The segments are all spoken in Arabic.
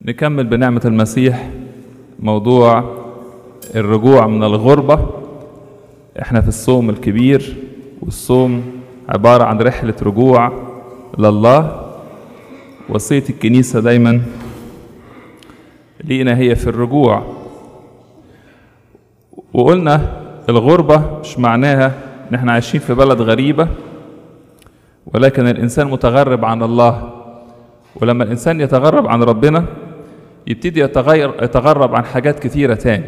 نكمل بنعمة المسيح موضوع الرجوع من الغربة. احنا في الصوم الكبير، والصوم عبارة عن رحلة رجوع لله. وصية الكنيسة دايما لينا هي في الرجوع. وقلنا الغربة مش معناها ان احنا عايشين في بلد غريبة، ولكن الانسان متغرب عن الله. ولما الانسان يتغرب عن ربنا يبتدي يتغرب عن حاجات كثيرة تاني.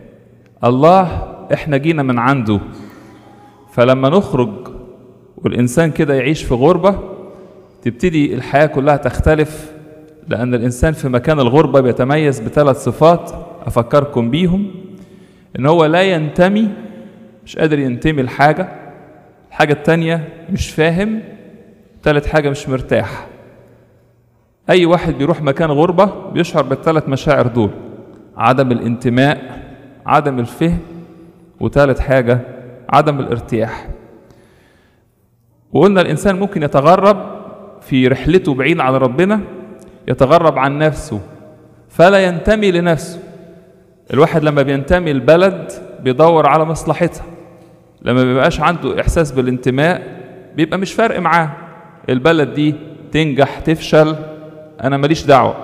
الله احنا جينا من عنده، فلما نخرج والإنسان كده يعيش في غربة تبتدي الحياة كلها تختلف، لأن الإنسان في مكان الغربة بيتميز بثلاث صفات أفكركم بيهم. إن هو لا ينتمي، مش قادر ينتمي لحاجة. الحاجة التانية مش فاهم. ثالث حاجة مش مرتاح. أي واحد بيروح مكان غربة بيشعر بالثلاث مشاعر دول: عدم الانتماء، عدم الفهم، وثالث حاجة عدم الارتياح. وقلنا الإنسان ممكن يتغرب في رحلته بعيد عن ربنا، يتغرب عن نفسه فلا ينتمي لنفسه. الواحد لما بينتمي البلد بيدور على مصلحتها، لما بيبقاش عنده إحساس بالانتماء بيبقى مش فارق معاه البلد دي تنجح تفشل، أنا ماليش دعوة.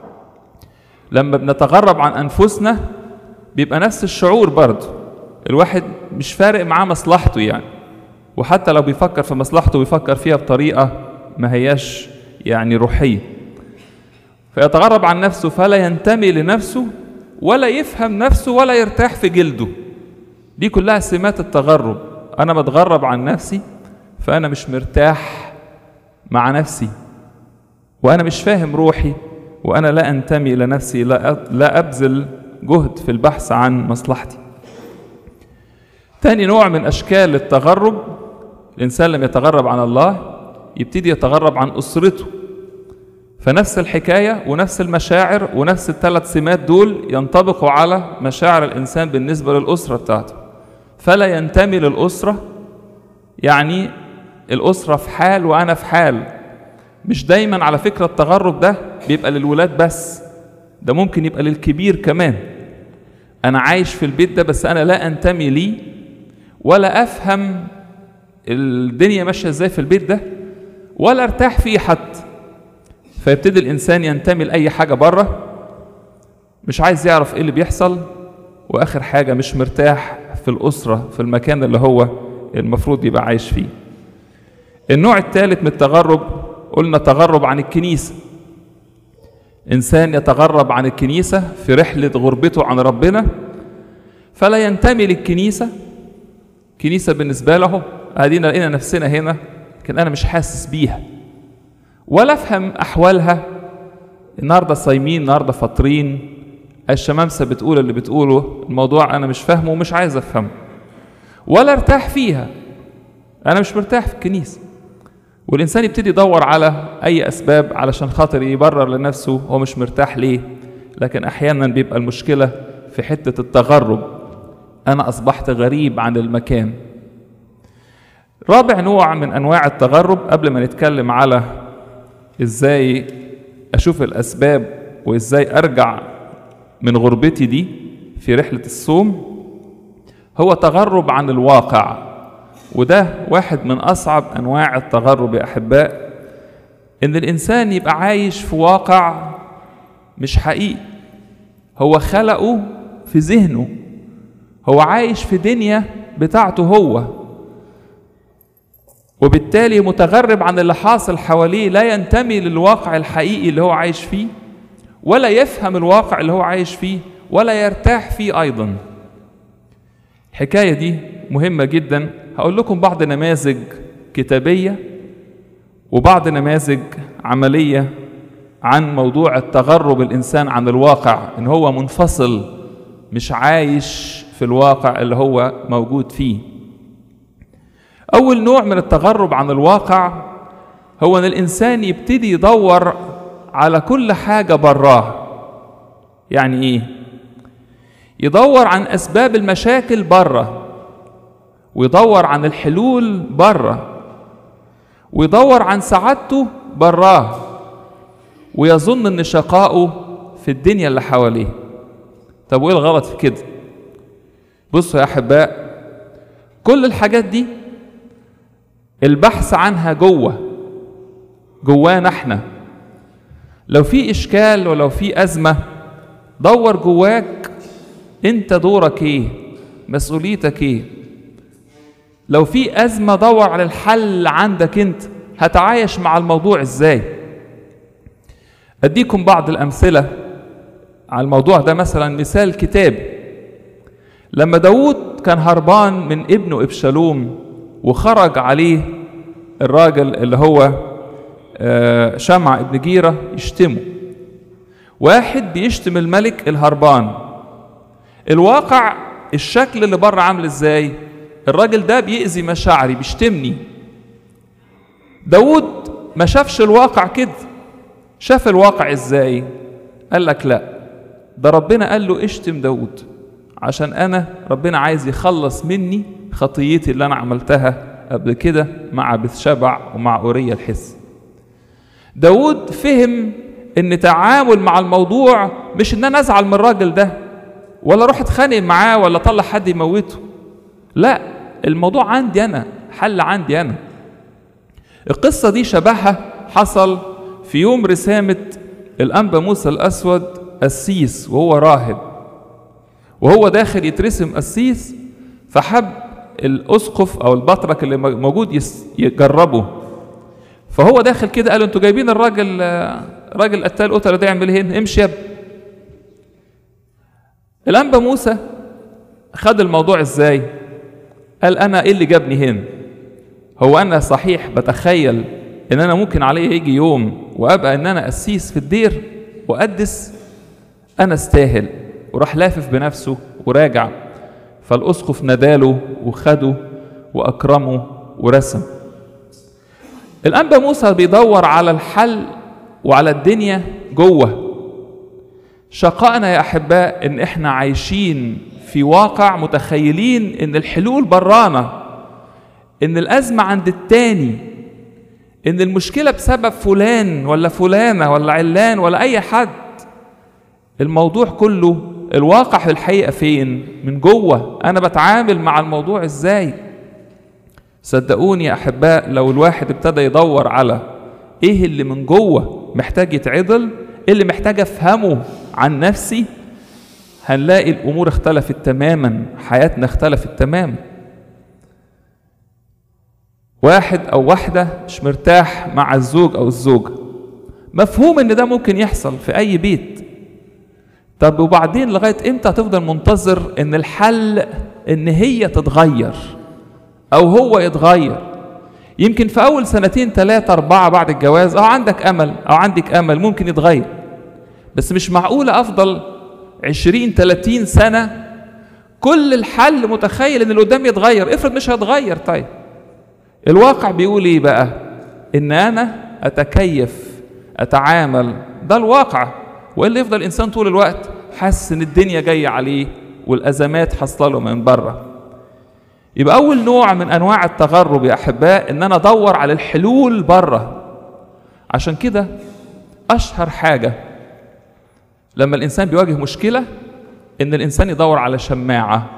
لما بنتغرب عن أنفسنا بيبقى نفس الشعور برضه، الواحد مش فارق معاه مصلحته يعني، وحتى لو بيفكر في مصلحته بيفكر فيها بطريقة ما هياش يعني روحية. فيتغرب عن نفسه فلا ينتمي لنفسه ولا يفهم نفسه ولا يرتاح في جلده. دي كلها سمات التغرب. أنا بتغرب عن نفسي فأنا مش مرتاح مع نفسي، وأنا مش فاهم روحي، وأنا لا أنتمي إلى نفسي، لا أبذل جهد في البحث عن مصلحتي. تاني نوع من أشكال التغرب، الإنسان لما يتغرب عن الله يبتدي يتغرب عن أسرته. فنفس الحكاية ونفس المشاعر ونفس الثلاث سمات دول ينطبقوا على مشاعر الإنسان بالنسبة للأسرة بتاعته. فلا ينتمي للأسرة، يعني الأسرة في حال وأنا في حال. مش دايما على فكرة التغرب ده بيبقى للولاد بس، ده ممكن يبقى للكبير كمان. أنا عايش في البيت ده بس أنا لا أنتمي ليه ولا أفهم الدنيا ماشية إزاي في البيت ده ولا أرتاح فيه حتى. فيبتدي الإنسان ينتمي لأي حاجة بره، مش عايز يعرف إيه اللي بيحصل، وآخر حاجة مش مرتاح في الأسرة في المكان اللي هو المفروض يبقى عايش فيه. النوع الثالث من التغرب قلنا تغرب عن الكنيسة. إنسان يتغرب عن الكنيسة في رحلة غربته عن ربنا، فلا ينتمي للكنيسة. كنيسة بالنسبة له قاعدين لقينا نفسنا هنا، لكن أنا مش حاسس بيها ولا أفهم أحوالها. النهاردة صايمين، النهاردة فاطرين، الشمامسة بتقول اللي بتقوله، الموضوع أنا مش فاهمه ومش عايز أفهمه ولا ارتاح فيها. أنا مش مرتاح في الكنيسة. والإنسان يبتدي يدور على أي أسباب علشان خاطر يبرر لنفسه هو مش مرتاح ليه. لكن أحيانا بيبقى المشكلة في حتة التغرب، أنا أصبحت غريب عن المكان. رابع نوع من أنواع التغرب، قبل ما نتكلم على إزاي أشوف الأسباب وإزاي أرجع من غربتي دي في رحلة الصوم، هو تغرب عن الواقع. وده واحد من أصعب أنواع التغرب يا أحباء، إن الإنسان يبقى عايش في واقع مش حقيقي، هو خلقه في ذهنه، هو عايش في دنيا بتاعته هو، وبالتالي متغرب عن اللي حاصل حواليه، لا ينتمي للواقع الحقيقي اللي هو عايش فيه ولا يفهم الواقع اللي هو عايش فيه ولا يرتاح فيه أيضا. الحكاية دي مهمة جدا. هقول لكم بعض نماذج كتابية وبعض نماذج عملية عن موضوع التغرب الإنسان عن الواقع، إن هو منفصل مش عايش في الواقع اللي هو موجود فيه. أول نوع من التغرب عن الواقع هو أن الإنسان يبتدي يدور على كل حاجة براه. يعني إيه؟ يدور عن أسباب المشاكل بره، ويدور عن الحلول بره، ويدور عن سعادته براه، ويظن أن شقاؤه في الدنيا اللي حواليه. طب وايه الغلط في كده؟ بصوا يا احباء، كل الحاجات دي البحث عنها جوانا احنا. لو في اشكال ولو في ازمه، دور جواك انت دورك ايه، مسؤوليتك ايه. لو في ازمه دور على الحل عندك انت، هتعايش مع الموضوع ازاي. اديكم بعض الامثله على الموضوع ده. مثلا مثال كتابي، لما داود كان هربان من ابنه ابشالوم وخرج عليه الراجل اللي هو شمع ابن جيرة يشتمه. واحد بيشتم الملك الهربان، الواقع الشكل اللي بره عامل ازاي؟ الراجل ده بيأذي مشاعري، بيشتمني. داود ما شافش الواقع كده، شاف الواقع ازاي؟ قال لك لا، ده ربنا قال له اشتم داود عشان ربنا عايز يخلص مني خطيتي اللي انا عملتها قبل كده مع بثشبع ومع أوريا الحس. داود فهم ان تعامل مع الموضوع مش ان انا ازعل من الراجل ده ولا اروح اتخانق معاه ولا اطلع حد يموته، لا، الموضوع عندي انا، حل عندي انا. القصة دي شبهها حصل في يوم رسامة الأنبا موسى الأسود قسيس وهو راهب، وهو داخل يترسم قسيس، فحب الأسقف أو البطرك اللي موجود يجربه. فهو داخل كده قال له انتوا جايبين راجل قتال قتله ده يعمل هنا، امشي يا ابني. الأنبا موسى خد الموضوع ازاي؟ قال انا ايه اللي جابني هنا؟ هو انا صحيح بتخيل ان انا ممكن عليه يجي يوم وابقى ان انا قسيس في الدير وأقدس؟ انا استاهل. وراح لافف بنفسه وراجع. فالأسقف ناداله وخده وأكرمه ورسم. الأنبا موسى بيدور على الحل وعلى الدنيا جوه. شقائنا يا أحباء إن إحنا عايشين في واقع متخيلين إن الحلول برانا، إن الأزمة عند التاني، إن المشكلة بسبب فلان ولا فلانة ولا علان ولا أي حد. الموضوع كله الواقع في الحقيقة فين؟ من جوه. أنا بتعامل مع الموضوع إزاي؟ صدقوني يا أحباء، لو الواحد ابتدى يدور على إيه اللي من جوه محتاج يتعدل، إيه اللي محتاج أفهمه عن نفسي، هنلاقي الأمور اختلفت تماما، حياتنا اختلفت تماما. واحد أو واحدة مش مرتاح مع الزوج أو الزوجة، مفهوم إن ده ممكن يحصل في أي بيت. طب وبعدين لغاية إمتى هتفضل منتظر إن الحل إن هي تتغير أو هو يتغير؟ يمكن في أول 2 3 4 بعد الجواز أو عندك أمل أو عندك أمل ممكن يتغير، بس مش معقولة أفضل 20 30 سنة كل الحل متخيل إن اللي قدام يتغير. افرض مش هيتغير، طيب الواقع بيقول إيه بقى؟ إن أنا أتكيف أتعامل، ده الواقع. وإلا يفضل الإنسان طول الوقت حاسس إن الدنيا جاية عليه والأزمات حصله له من بره. يبقى أول نوع من أنواع التغرب يا أحباء إن أنا أدور على الحلول بره. عشان كده أشهر حاجة لما الإنسان بيواجه مشكلة إن الإنسان يدور على شماعة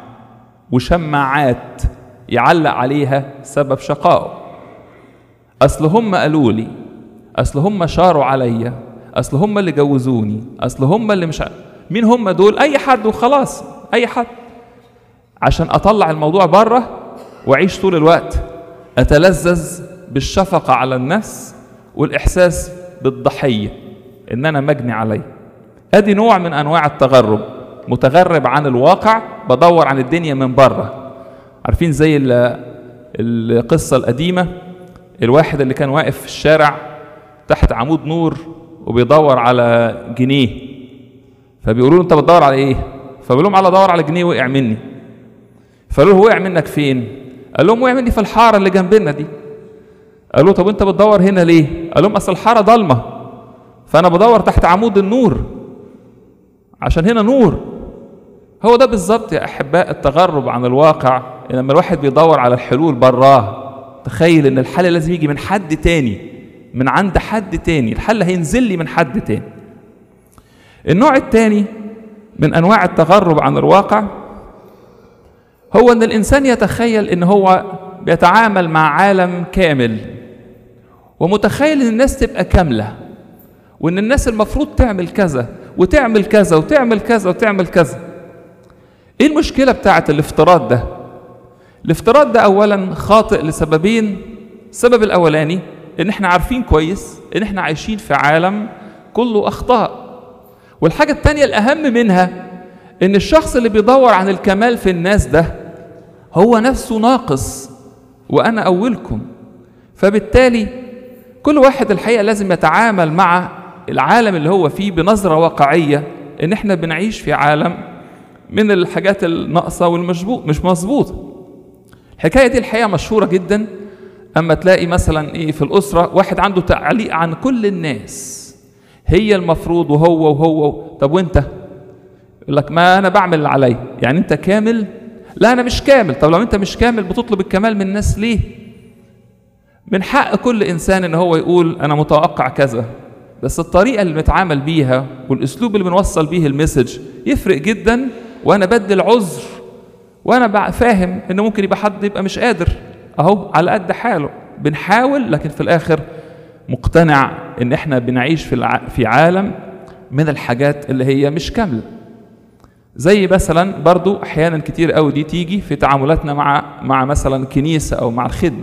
وشماعات يعلق عليها سبب شقائه. أصل هم قالوا لي، أصل هم شاروا عليا، أصل هم اللي جوزوني، أصل هم اللي مش مين هم دول؟ أي حد وخلاص، أي حد، عشان أطلع الموضوع بره وأعيش طول الوقت أتلذذ بالشفقة على النفس والإحساس بالضحية إن أنا مجني عليه. أدي نوع من أنواع التغرب، متغرب عن الواقع، بدور عن الدنيا من بره. عارفين زي القصة القديمة، الواحد اللي كان واقف في الشارع تحت عمود نور وبيدور على جنيه، فبيقولوا له انت بتدور على ايه؟ فبيقول لهم على دور على جنيه وقع مني. فقالوا له وقع منك فين؟ قال لهم وقع مني في الحاره اللي جنبنا دي. قالوا طب انت بتدور هنا ليه؟ قال لهم اصل الحاره ضلمه فانا بدور تحت عمود النور عشان هنا نور. هو ده بالظبط يا احباء التغرب عن الواقع، لما الواحد بيدور على الحلول براه. تخيل ان الحل لازم يجي من حد تاني، من عند حد تاني، الحل هينزل لي من حد تاني. النوع الثاني من أنواع التغرب عن الواقع هو أن الإنسان يتخيل أن هو بيتعامل مع عالم كامل، ومتخيل أن الناس تبقى كاملة، وأن الناس المفروض تعمل كذا وتعمل كذا وتعمل كذا وتعمل كذا. إيه المشكلة بتاعة الافتراض ده؟ الافتراض ده أولا خاطئ لسببين. السبب الأولاني إن إحنا عارفين كويس إن إحنا عايشين في عالم كله أخطاء. والحاجة التانية الأهم منها إن الشخص اللي بيدور عن الكمال في الناس ده هو نفسه ناقص، وأنا أولكم. فبالتالي كل واحد الحقيقة لازم يتعامل مع العالم اللي هو فيه بنظرة واقعية، إن إحنا بنعيش في عالم من الحاجات الناقصة والمشبوه مش مظبوطة. الحكاية دي الحقيقة مشهورة جدا. أما تلاقي مثلا إيه في الأسرة واحد عنده تعليق عن كل الناس، هي المفروض وهو طب وأنت؟ يقول لك ما أنا بعمل اللي عليا. يعني أنت كامل؟ لا أنا مش كامل. طب لو أنت مش كامل بتطلب الكمال من الناس ليه؟ من حق كل إنسان إن هو يقول أنا متوقع كذا، بس الطريقة اللي بنتعامل بيها والأسلوب اللي بنوصل بيه المسج يفرق جدا. وأنا بدي العذر، وأنا فاهم إنه ممكن يبقى حد يبقى مش قادر أهو على قد حاله، بنحاول، لكن في الآخر مقتنع إن إحنا بنعيش في عالم من الحاجات اللي هي مش كاملة. زي مثلا برضو أحيانا كتير قوي دي تيجي في تعاملاتنا مع مثلا كنيسة أو مع الخدمة.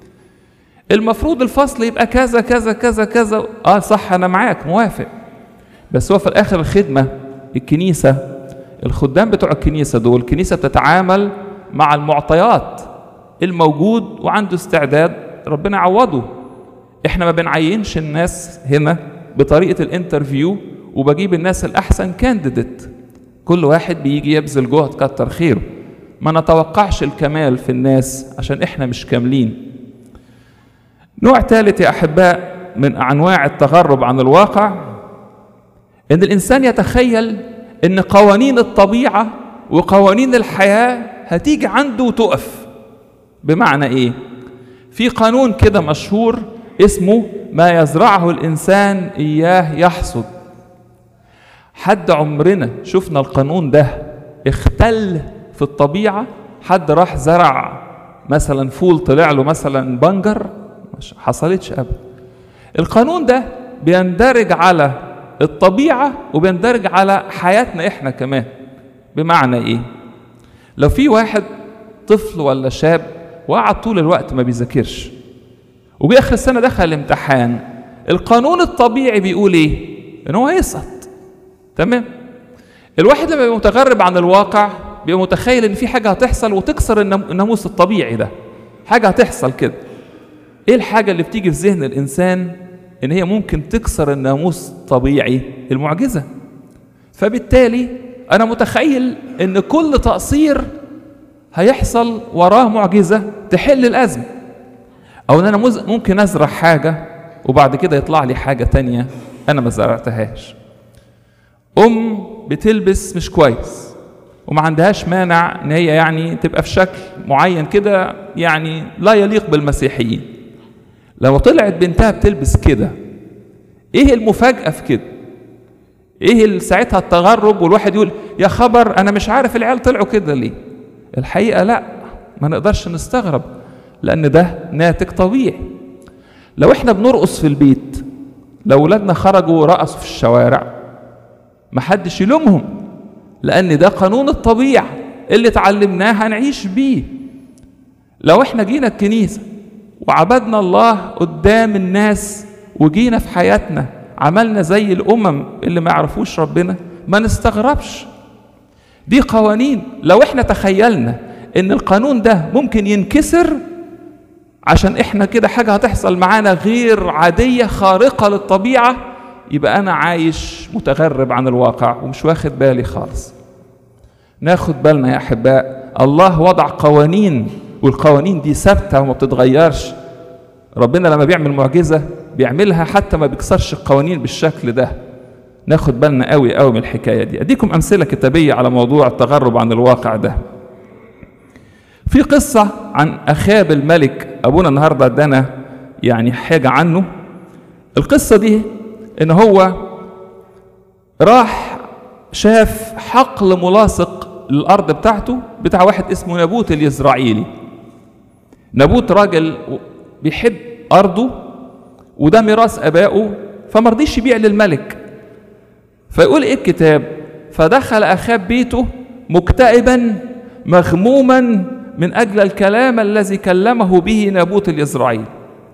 المفروض الفصل يبقى كذا كذا كذا كذا. صح أنا معاك موافق، بس هو في الآخر الخدمة الكنيسة، الخدام بتوع الكنيسة دول، الكنيسة بتتعامل مع المعطيات الموجود وعنده استعداد ربنا يعوضه. احنا ما بنعينش الناس هنا بطريقة الانترفيو وبجيب الناس الأحسن كانديديت. كل واحد بيجي يبذل جهد كتر خيره. ما نتوقعش الكمال في الناس عشان احنا مش كاملين. نوع ثالث يا أحباء من أنواع التغرب عن الواقع إن الإنسان يتخيل إن قوانين الطبيعة وقوانين الحياة هتيجي عنده وتقف. بمعنى إيه؟ في قانون كده مشهور اسمه ما يزرعه الإنسان إياه يحصد. حد عمرنا شفنا القانون ده اختل في الطبيعة؟ حد راح زرع مثلا فول طلع له مثلا بنجر؟ مش حصلتش أبدا. القانون ده بيندرج على الطبيعة وبيندرج على حياتنا إحنا كمان. بمعنى إيه؟ لو في واحد طفل ولا شاب وقعد طول الوقت ما بيذاكرش وجي آخر السنة دخل الامتحان، القانون الطبيعي بيقول إيه؟ إن هو هيسقط. تمام؟ الواحد لما بيبقى متغرب عن الواقع بيبقى متخيل إن في حاجة هتحصل وتكسر الناموس الطبيعي ده. حاجة هتحصل كده. إيه الحاجة اللي بتيجي في ذهن الإنسان؟ إن هي ممكن تكسر الناموس الطبيعي، المعجزة. فبالتالي أنا متخيل إن كل تقصير هيحصل وراه معجزة تحل الأزمة، أو إن أنا ممكن أزرع حاجة وبعد كده يطلع لي حاجة تانية أنا ما زرعتهاش. بتلبس مش كويس وما عندهاش مانع إن هي يعني تبقى في شكل معين كده يعني لا يليق بالمسيحيين. لو طلعت بنتها بتلبس كده، ايه المفاجأة في كده؟ ايه ساعتها التغرب والواحد يقول يا خبر انا مش عارف العيال طلعوا كده ليه؟ الحقيقة لا، ما نقدرش نستغرب، لان ده ناتج طبيعي. لو احنا بنرقص في البيت، لو ولادنا خرجوا ورقصوا في الشوارع، ما حدش يلومهم، لان ده قانون الطبيعة اللي اتعلمناه هنعيش بيه. لو احنا جينا الكنيسة وعبدنا الله قدام الناس وجينا في حياتنا عملنا زي الأمم اللي ما يعرفوش ربنا، ما نستغربش. دي قوانين. لو احنا تخيلنا ان القانون ده ممكن ينكسر عشان احنا كده حاجة هتحصل معانا غير عادية خارقة للطبيعة، يبقى انا عايش متغرب عن الواقع ومش واخد بالي خالص. ناخد بالنا يا أحباء، الله وضع قوانين والقوانين دي ثابتة وما بتتغيرش. ربنا لما بيعمل معجزة بيعملها حتى ما بيكسرش القوانين بالشكل ده. ناخد بالنا قوي قوي من الحكاية دي. أديكم أمثلة كتابية على موضوع التغرب عن الواقع ده. في قصة عن أخاب الملك، أبونا النهاردة ادانا يعني حاجة عنه. القصة دي إن هو راح شاف حقل ملاصق للأرض بتاعته بتاع واحد اسمه نابوت اليزرعيلي. نابوت راجل بيحب أرضه وده ميراث أبائه، فمرضيش يبيع للملك. فيقول إيه الكتاب؟ فدخل أخاب بيته مكتئبا مغموما من أجل الكلام الذي كلمه به نابوت اليزرعيلي.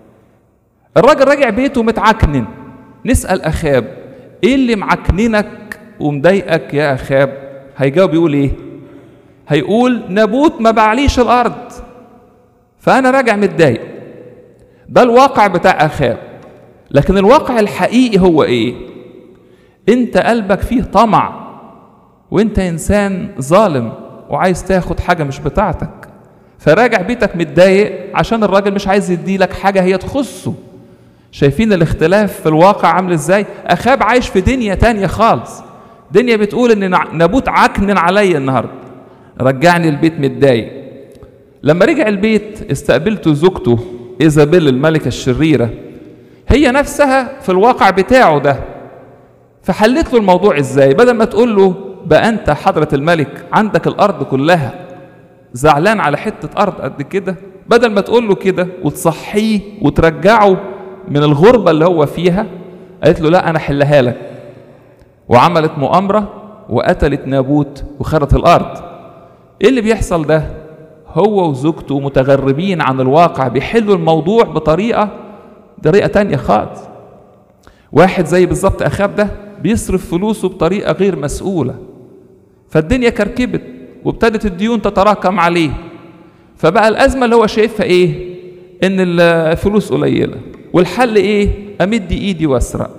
الراجل راجع بيته متعكنن. نسأل أخاب إيه اللي معكننك ومضايقك يا أخاب؟ هيجاوب يقول إيه؟ هيقول نابوت ما باعليش الأرض فأنا راجع متضايق. ده الواقع بتاع أخاب. لكن الواقع الحقيقي هو إيه؟ أنت قلبك فيه طمع، وأنت إنسان ظالم وعايز تاخد حاجة مش بتاعتك، فراجع بيتك متضايق عشان الراجل مش عايز يديلك حاجة هي تخصه. شايفين الاختلاف في الواقع عامل ازاي؟ أخاب عايش في دنيا تانية خالص، دنيا بتقول ان نابوت عكنن عليا النهارده، رجعني البيت متضايق. لما رجع البيت استقبلته زوجته إيزابيل الملكة الشريرة، هي نفسها في الواقع بتاعه ده. فحلت له الموضوع ازاي؟ بدل ما تقول له بقى انت حضرة الملك عندك الارض كلها زعلان على حتة ارض قد كده، بدل ما تقول له كده وتصحيه وترجعه من الغربة اللي هو فيها، قالت له لا انا حلها لك. وعملت مؤامرة وقتلت نابوت وخرت الارض. ايه اللي بيحصل ده؟ هو وزوجته متغربين عن الواقع، بيحلوا الموضوع بطريقة تانية خالص. واحد زي بالظبط أخاب ده بيصرف فلوسه بطريقة غير مسؤولة، فالدنيا كركبت وابتدت الديون تتراكم عليه. فبقى الأزمة اللي هو شايفها إيه؟ إن الفلوس قليلة، والحل إيه؟ أمد إيدي وأسرق.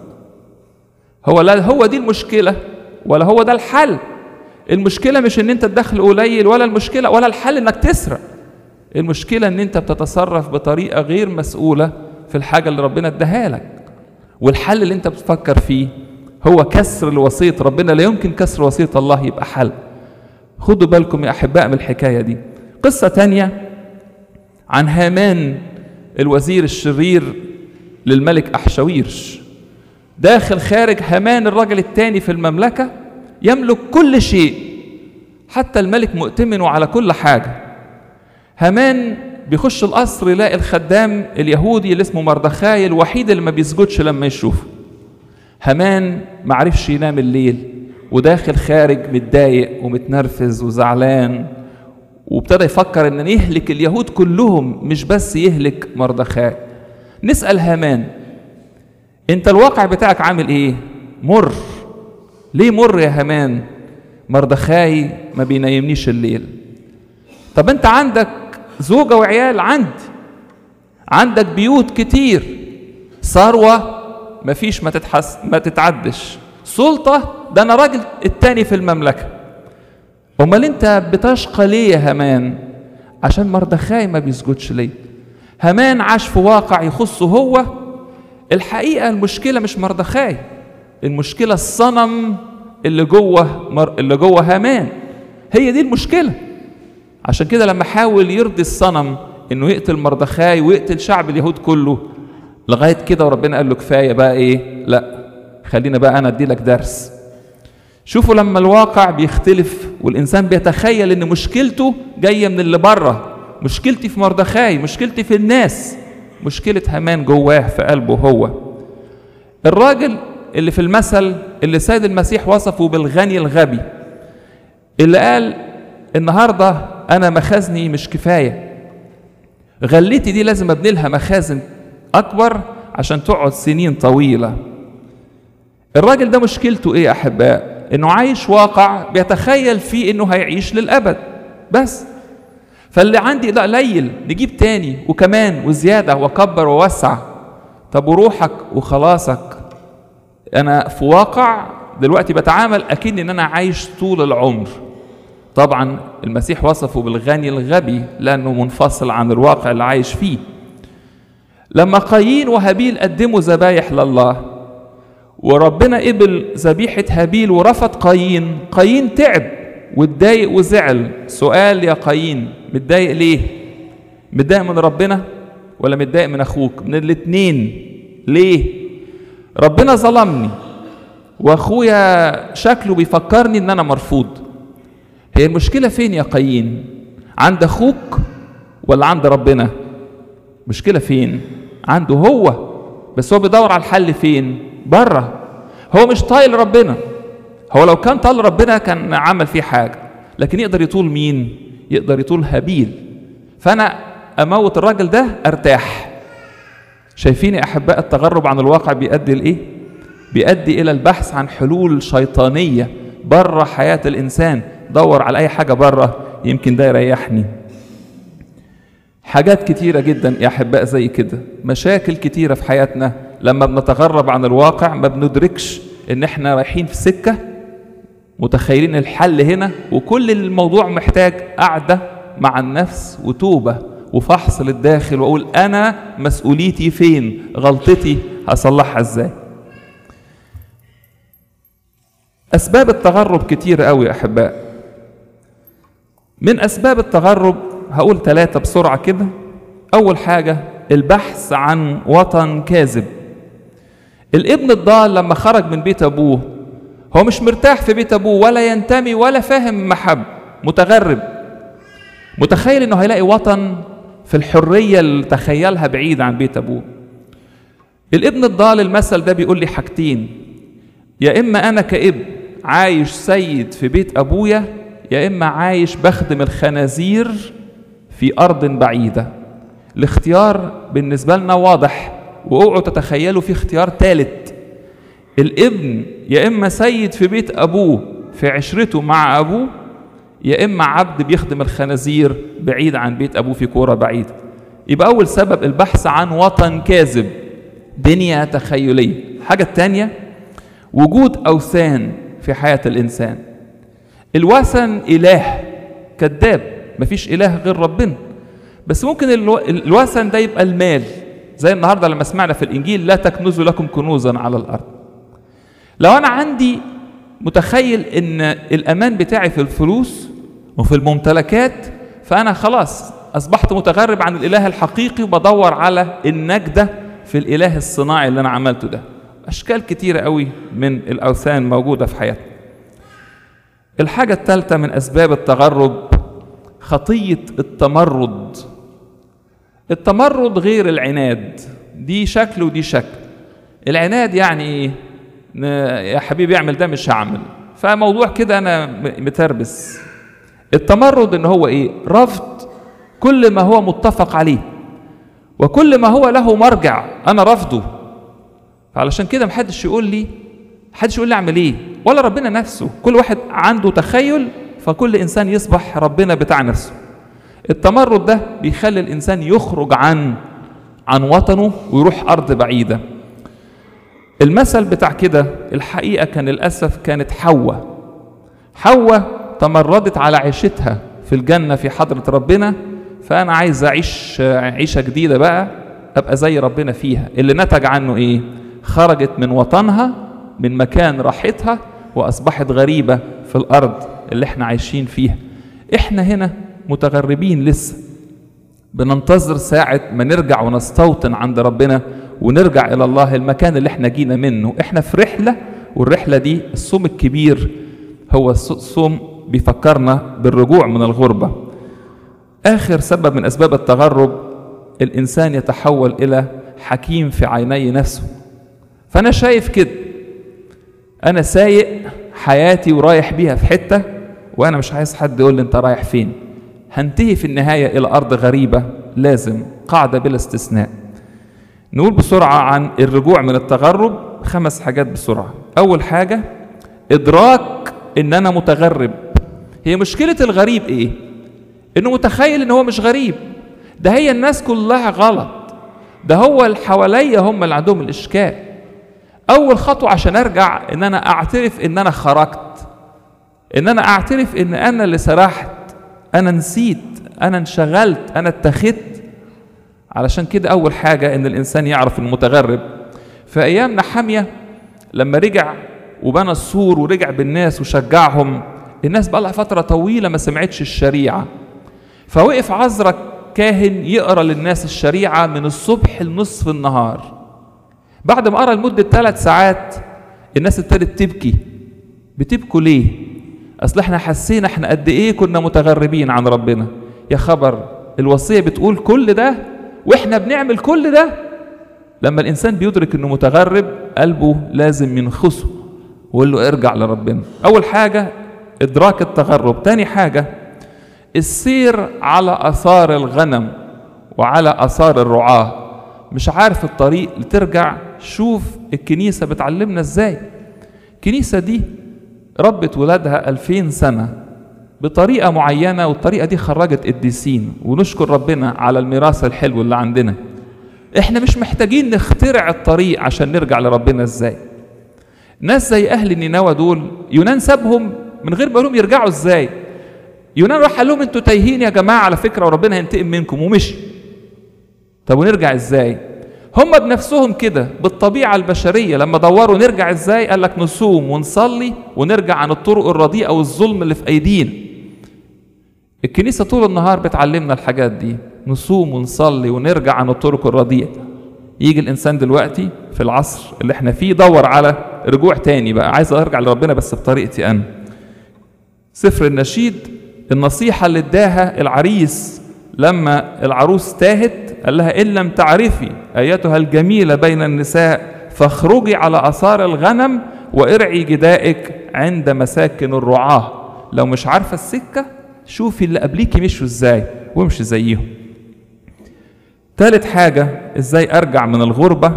لا هو دي المشكلة ولا هو ده الحل. المشكلة مش إن أنت الدخل قليل، ولا المشكلة ولا الحل إنك تسرق. المشكلة إن أنت بتتصرف بطريقة غير مسؤولة في الحاجة اللي ربنا اداها لك. والحل اللي أنت بتفكر فيه هو كسر الوصية ربنا. لا يمكن كسر وصية الله يبقى حل. خدوا بالكم يا أحباء من الحكاية دي. قصة تانية عن هامان الوزير الشرير للملك أحشويرش. داخل خارج هامان الرجل الثاني في المملكة، يملك كل شيء، حتى الملك مؤتمنه على كل حاجة. هامان بيخش القصر يلاقي الخدام اليهودي اللي اسمه مردخاي الوحيد اللي ما بيسجدش لما يشوفه. هامان معرفش ينام الليل، وداخل خارج متضايق ومتنرفز وزعلان، وابتدى يفكر ان يهلك اليهود كلهم مش بس يهلك مردخاي. نسأل هامان انت الواقع بتاعك عامل ايه؟ مر. ليه مر يا هامان؟ مردخاي ما بينيمنيش الليل. طب انت عندك زوجة وعيال، عندك بيوت كتير، ثروة مفيش ما تتعدش، سلطة ده انا راجل التاني في المملكة. امال انت بتشقى ليه يا هامان؟ عشان مردخاي ما بيسجدش ليه. هامان عاش في واقع يخصه هو. الحقيقة المشكلة مش مردخاي، المشكلة الصنم اللي جوه هامان، هي دي المشكلة. عشان كده لما حاول يرضي الصنم انه يقتل مردخاي ويقتل شعب اليهود كله لغاية كده، وربنا قال له كفاية بقى ايه، لا خلينا بقى انا ادي لك درس. شوفوا لما الواقع بيختلف والانسان بيتخيل ان مشكلته جاية من اللي بره، مشكلتي في مردخاي، مشكلتي في الناس، مشكلة هامان جواه في قلبه هو. الراجل اللي في المثل اللي سيد المسيح وصفه بالغني الغبي، اللي قال النهاردة أنا مخازني مش كفاية، غلتي دي لازم أبني لها مخازن أكبر عشان تقعد سنين طويلة. الراجل ده مشكلته إيه يا أحباء؟ إنه عايش واقع بيتخيل فيه إنه هيعيش للأبد بس. فاللي عندي لا قليل، نجيب تاني وكمان وزيادة وكبر ووسع. طب وروحك وخلاصك؟ أنا في واقع دلوقتي بتعامل أكيد إن أنا عايش طول العمر. طبعا المسيح وصفه بالغني الغبي لأنه منفصل عن الواقع اللي عايش فيه. لما قايين وهابيل قدموا ذبايح لله وربنا قبل ذبيحة هابيل ورفض قايين، قايين تعب واتضايق وزعل. سؤال يا قايين، متضايق ليه؟ متضايق من ربنا ولا متضايق من أخوك؟ من الاتنين. ليه؟ ربنا ظلمني واخويا شكله بيفكرني ان انا مرفوض. هي المشكلة فين يا قايين؟ عند اخوك ولا عند ربنا؟ مشكلة فين؟ عنده هو، بس هو بيدور على الحل فين؟ بره. هو مش طايل ربنا. هو لو كان طايل ربنا كان عمل فيه حاجة، لكن يقدر يطول مين؟ يقدر يطول هابيل. فانا اموت الراجل ده ارتاح. شايفين يا احباء التغرب عن الواقع بيؤدي لايه؟ بيؤدي الى البحث عن حلول شيطانية بره حياة الانسان. دور على اي حاجة بره، يمكن ده يريحني. حاجات كتيرة جدا يا احباء زي كده، مشاكل كتيرة في حياتنا لما بنتغرب عن الواقع ما بندركش ان احنا رايحين في سكة متخيلين الحل هنا، وكل الموضوع محتاج قعدة مع النفس وتوبة وفحص للداخل، واقول انا مسؤوليتي فين؟ غلطتي هصلحها ازاي؟ اسباب التغرب كتير قوي يا احباء. من اسباب التغرب هقول 3 بسرعة كده. اول حاجة البحث عن وطن كاذب. الابن الضال لما خرج من بيت ابوه هو مش مرتاح في بيت ابوه، ولا ينتمي ولا فاهم محب، متغرب، متخيل انه هيلاقي وطن في الحرية اللي تخيلها بعيد عن بيت ابوه. الابن الضال المثل ده بيقول لي حاجتين: يا اما انا كابن عايش سيد في بيت ابويا، يا اما عايش بخدم الخنازير في ارض بعيدة. الاختيار بالنسبة لنا واضح، واوعوا تتخيلوا في اختيار ثالث. الابن يا اما سيد في بيت ابوه في عشرته مع ابوه، يا اما عبد بيخدم الخنازير بعيد عن بيت ابوه في كوره بعيده. يبقى اول سبب البحث عن وطن كاذب، بنية تخيليه. الحاجه الثانيه وجود اوثان في حياه الانسان. الوثن اله كذاب، مفيش اله غير ربنا، بس ممكن الوثن ده يبقى المال، زي النهارده لما سمعنا في الانجيل لا تكنزوا لكم كنوزا على الارض. لو انا عندي متخيل ان الامان بتاعي في الفلوس وفي الممتلكات، فانا خلاص اصبحت متغرب عن الاله الحقيقي وبدور على النجدة في الاله الصناعي اللي انا عملته ده. اشكال كتيرة قوي من الاوثان موجودة في حياتنا. الحاجة الثالثة من اسباب التغرب خطية التمرد. التمرد غير العناد، دي شكل ودي شكل. العناد يعني ايه؟ يا حبيبي اعمل ده مش هعمل، فموضوع كده انا متربس. التمرد ان هو ايه؟ رفض كل ما هو متفق عليه، وكل ما هو له مرجع انا رفضه. فعلشان كده محدش يقول لي اعمل ايه، ولا ربنا نفسه. كل واحد عنده تخيل، فكل انسان يصبح ربنا بتاع نفسه. التمرد ده بيخلي الانسان يخرج عن وطنه ويروح ارض بعيده. المثل بتاع كده الحقيقه كان للاسف كانت حواء تمردت على عيشتها في الجنه في حضره ربنا، فانا عايز اعيش عيشه جديده بقى ابقى زي ربنا فيها. اللي نتج عنه ايه؟ خرجت من وطنها، من مكان راحتها، واصبحت غريبه في الارض اللي احنا عايشين فيها. احنا هنا متغربين لسه، بننتظر ساعة ما نرجع ونستوطن عند ربنا ونرجع إلى الله المكان اللي احنا جينا منه. احنا في رحلة، والرحلة دي الصوم الكبير هو الصوم بيفكرنا بالرجوع من الغربة. آخر سبب من أسباب التغرب الإنسان يتحول إلى حكيم في عيني نفسه. فأنا شايف كده، أنا سايق حياتي ورايح بيها في حتة، وأنا مش عايز حد يقول لي أنت رايح فين. هنتهي في النهاية إلى أرض غريبة، لازم قاعدة بلا استثناء. نقول بسرعة عن الرجوع من التغرب 5 حاجات بسرعة. أول حاجة إدراك إن أنا متغرب. هي مشكلة الغريب إيه؟ إنه متخيل إن هو مش غريب، ده هي الناس كلها غلط، ده هو اللي حواليا هم اللي عندهم الإشكال. أول خطوة عشان أرجع إن أنا أعترف إن أنا خرجت، إن أنا أعترف إن أنا اللي سرحت، أنا نسيت، أنا انشغلت، أنا اتخذت. علشان كده أول حاجة إن الإنسان يعرف المتغرب. في أيام نحمية لما رجع وبنى السور ورجع بالناس وشجعهم، الناس بقى لها فترة طويلة ما سمعتش الشريعة، فوقف عزرا كاهن يقرأ للناس الشريعة من الصبح لنصف النهار. بعد ما قرأ لمدة 3 ساعات الناس ابتدت تبكي. بتبكوا ليه؟ اصل احنا حسينا احنا قد ايه كنا متغربين عن ربنا. يا خبر، الوصية بتقول كل ده واحنا بنعمل كل ده. لما الانسان بيدرك انه متغرب قلبه لازم ينخسه ويقول له ارجع لربنا. اول حاجة ادراك التغرب. تاني حاجة السير على اثار الغنم وعلى اثار الرعاة. مش عارف الطريق لترجع، شوف الكنيسة بتعلمنا ازاي. الكنيسة دي ربت ولادها 2000 سنة بطريقة معينة، والطريقة دي خرجت قديسين، ونشكر ربنا على الميراث الحلو اللي عندنا. احنا مش محتاجين نخترع الطريق عشان نرجع لربنا ازاي. ناس زي اهل نينوى دول يونان سابهم من غير ما يقولهم يرجعوا ازاي. يونان راح قال لهم انتوا تايهين يا جماعة على فكرة وربنا هينتقم منكم، ومشي. طب ونرجع ازاي؟ هم بنفسهم كده بالطبيعة البشرية لما دوروا نرجع ازاي قال لك نصوم ونصلي ونرجع عن الطرق الرديئة والظلم اللي في ايدينا. الكنيسة طول النهار بتعلمنا الحاجات دي، نصوم ونصلي ونرجع عن الطرق الرديئة. يجي الانسان دلوقتي في العصر اللي احنا فيه دور على رجوع تاني، بقى عايز ارجع لربنا بس بطريقتي انا. سفر النشيد النصيحة اللي اداها العريس لما العروس تاهت قال لها إن لم تعرفي أيتها الجميلة بين النساء فاخرجي على آثار الغنم وارعي جدائك عند مساكن الرعاة. لو مش عارفة السكة شوفي اللي قبليكي مشوا ازاي وامشي زيهم. ثالث حاجة ازاي ارجع من الغربة،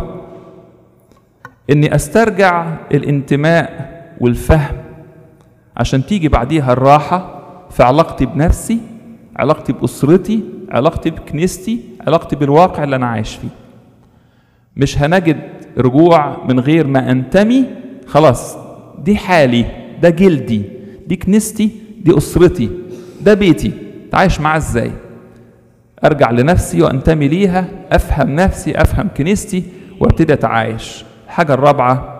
اني استرجع الانتماء والفهم عشان تيجي بعديها الراحة في علاقتي بنفسي، علاقتي بأسرتي، علاقتي بكنيستي، علاقتي بالواقع اللي أنا عايش فيه. مش هنجد رجوع من غير ما أنتمي. خلاص دي حالي، ده جلدي، دي كنيستي، دي أسرتي، ده بيتي، تعيش معاه ازاي؟ أرجع لنفسي وأنتمي ليها، أفهم نفسي، أفهم كنيستي، وابتدي أتعايش. الحاجة الرابعة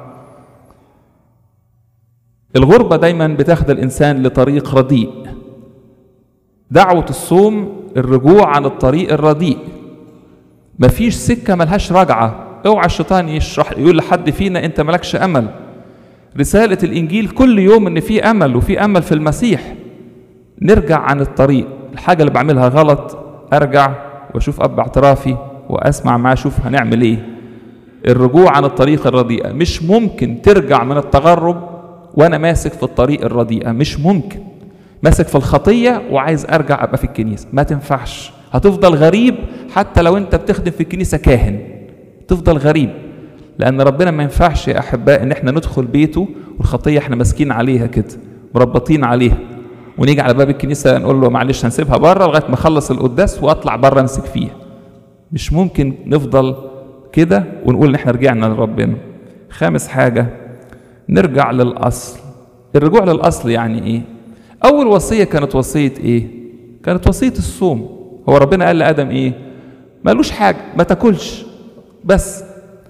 الغربة دايما بتاخد الإنسان لطريق رديء. دعوة الصوم الرجوع عن الطريق الرديء. مفيش سكة ملهاش رجعة. اوعى الشيطان يقول لحد فينا انت ملكش امل. رسالة الانجيل كل يوم ان في امل، وفي امل في المسيح. نرجع عن الطريق. الحاجة اللي بعملها غلط ارجع واشوف اب اعترافي واسمع معاه اشوف هنعمل ايه. الرجوع عن الطريق الرديئة. مش ممكن ترجع من التغرب وانا ماسك في الطريق الرديئة، مش ممكن. ماسك في الخطية وعايز ارجع ابقى في الكنيسة، ما تنفعش. هتفضل غريب حتى لو انت بتخدم في الكنيسة كاهن، تفضل غريب. لان ربنا ما ينفعش يا احباء ان احنا ندخل بيته والخطية احنا ماسكين عليها كده، مربطين عليها، ونيجي على باب الكنيسة نقول له معلش هنسيبها بره لغاية ما اخلص القداس واطلع بره امسك فيها. مش ممكن نفضل كده ونقول ان احنا رجعنا لربنا. خامس حاجة نرجع للأصل. الرجوع للأصل يعني ايه؟ أول وصية كانت وصية إيه؟ كانت وصية الصوم. هو ربنا قال لآدم إيه؟ مالوش حاجة، ما تاكلش بس.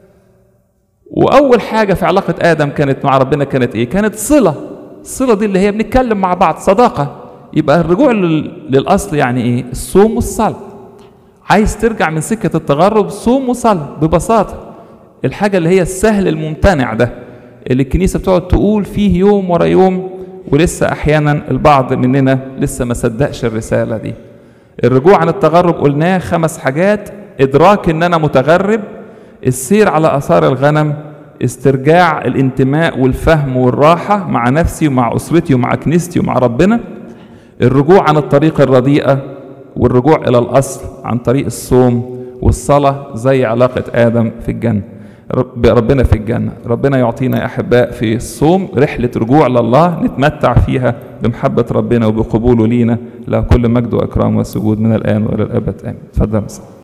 وأول حاجة في علاقة آدم كانت مع ربنا كانت إيه؟ كانت صلة. الصلة دي اللي هي بنتكلم مع بعض، صداقة. يبقى الرجوع للأصل يعني إيه؟ الصوم والصلاة. عايز ترجع من سكة التغرب، صوم وصلاة ببساطة. الحاجة اللي هي السهل الممتنع ده اللي الكنيسة بتقعد تقول فيه يوم ورا يوم، ولسه احيانا البعض مننا لسه ما صدقش الرسالة دي. الرجوع عن التغرب قلناه 5 حاجات: ادراك ان انا متغرب، السير على اثار الغنم، استرجاع الانتماء والفهم والراحة مع نفسي ومع اسرتي ومع كنيستي ومع ربنا، الرجوع عن الطريق الرديئة، والرجوع الى الاصل عن طريق الصوم والصلاة زي علاقة آدم في الجنة بربنا في الجنة. ربنا يعطينا يا أحباء في الصوم رحلة رجوع لله نتمتع فيها بمحبة ربنا وبقبوله لينا. له كل مجد وإكرام وسجود من الآن وإلى الأبد آمين. تفضل.